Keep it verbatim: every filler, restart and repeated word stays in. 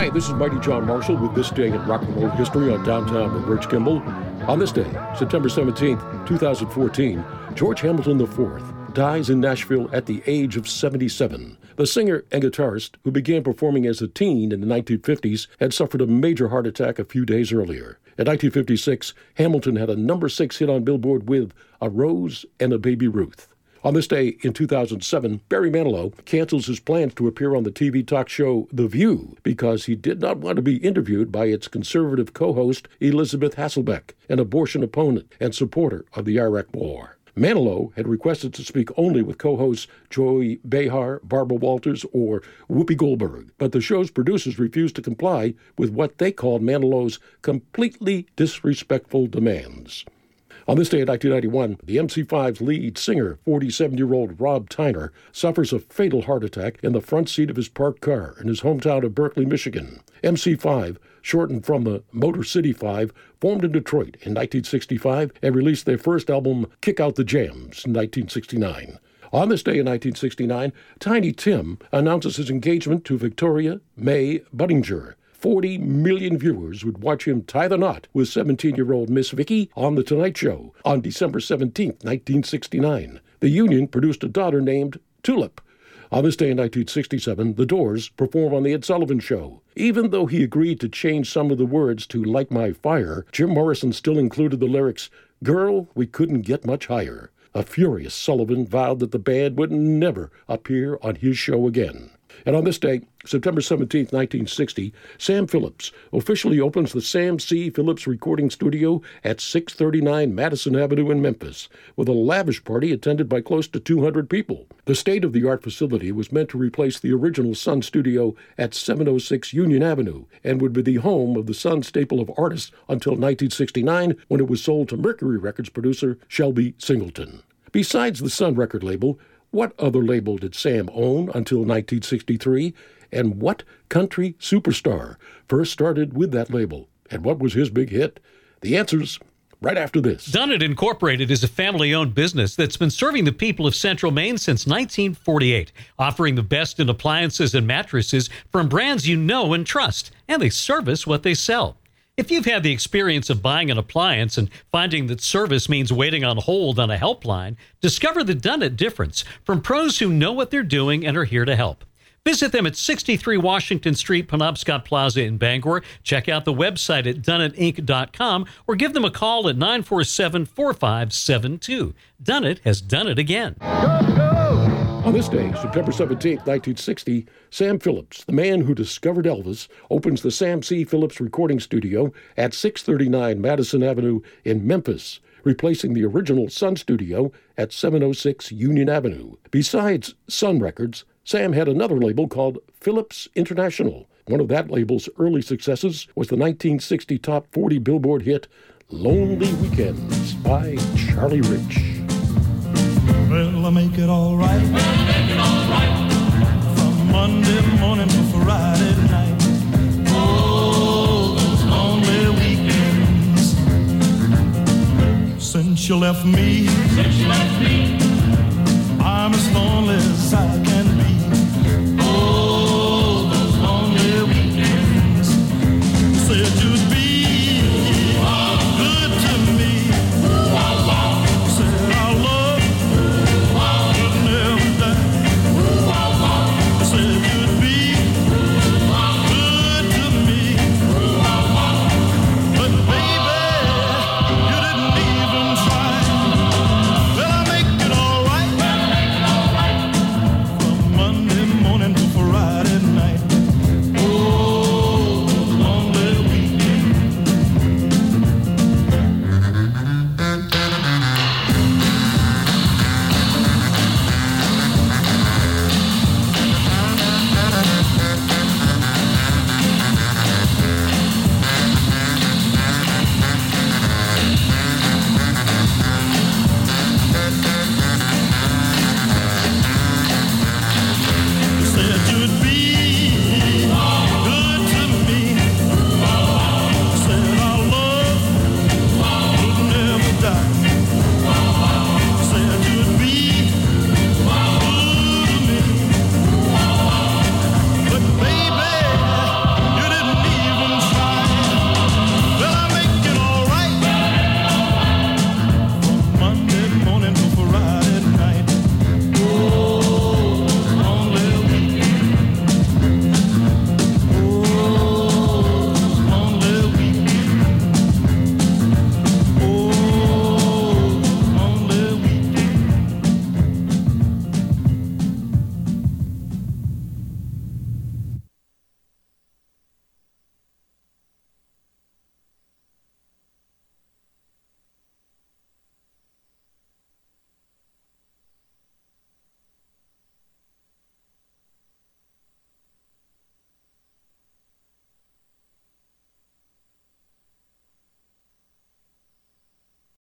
Hi, this is Mighty John Marshall with This Day in Rock and Roll History on Downtown with Rich Kimball. On this day, September seventeenth, twenty fourteen, George Hamilton the fourth dies in Nashville at the age of seventy-seven. The singer and guitarist, who began performing as a teen in the nineteen fifties, had suffered a major heart attack a few days earlier. In nineteen fifty-six, Hamilton had a number six hit on Billboard with A Rose and a Baby Ruth. On this day in two thousand seven, Barry Manilow cancels his plans to appear on the T V talk show The View because he did not want to be interviewed by its conservative co-host Elizabeth Hasselbeck, an abortion opponent and supporter of the Iraq War. Manilow had requested to speak only with co-hosts Joy Behar, Barbara Walters, or Whoopi Goldberg, but the show's producers refused to comply with what they called Manilow's completely disrespectful demands. On this day in nineteen ninety-one, the M C five's lead singer, forty-seven-year-old Rob Tyner, suffers a fatal heart attack in the front seat of his parked car in his hometown of Berkeley, Michigan. M C five, shortened from the Motor City Five, formed in Detroit in nineteen sixty-five and released their first album, Kick Out the Jams, in nineteen sixty-nine. On this day in nineteen sixty-nine, Tiny Tim announces his engagement to Victoria May Budinger. forty million viewers would watch him tie the knot with seventeen-year-old Miss Vicky on The Tonight Show on December seventeenth, nineteen sixty-nine. The union produced a daughter named Tulip. On this day in nineteen sixty-seven, The Doors perform on The Ed Sullivan Show. Even though he agreed to change some of the words to Light My Fire, Jim Morrison still included the lyrics, Girl, we couldn't get much higher. A furious Sullivan vowed that the band would never appear on his show again. And on this day, September seventeenth, nineteen sixty, Sam Phillips officially opens the Sam C. Phillips Recording Studio at six thirty-nine Madison Avenue in Memphis, with a lavish party attended by close to two hundred people. The state-of-the-art facility was meant to replace the original Sun Studio at seven oh six Union Avenue and would be the home of the Sun staple of artists until nineteen sixty-nine, when it was sold to Mercury Records producer Shelby Singleton. Besides the Sun record label, what other label did Sam own until nineteen sixty-three? And what country superstar first started with that label? And what was his big hit? The answer's right after this. Dunnett Incorporated is a family-owned business that's been serving the people of Central Maine since nineteen forty-eight, offering the best in appliances and mattresses from brands you know and trust, and they service what they sell. If you've had the experience of buying an appliance and finding that service means waiting on hold on a helpline, discover the Dunnett difference from pros who know what they're doing and are here to help. Visit them at sixty-three Washington Street, Penobscot Plaza in Bangor. Check out the website at dunnett inc dot com or give them a call at nine four seven, four five seven two. Dunnett has done it again. Go, go! On this day, September seventeenth, nineteen sixty, Sam Phillips, the man who discovered Elvis, opens the Sam C. Phillips Recording Studio at six thirty-nine Madison Avenue in Memphis, replacing the original Sun Studio at seven oh six Union Avenue. Besides Sun Records, Sam had another label called Phillips International. One of that label's early successes was the nineteen sixty top forty Billboard hit, Lonely Weekends by Charlie Rich. Well, I make it all right. Well, make it all right. From Monday morning to Friday night. Oh, those lonely weekends. Since you left me. Since you left me.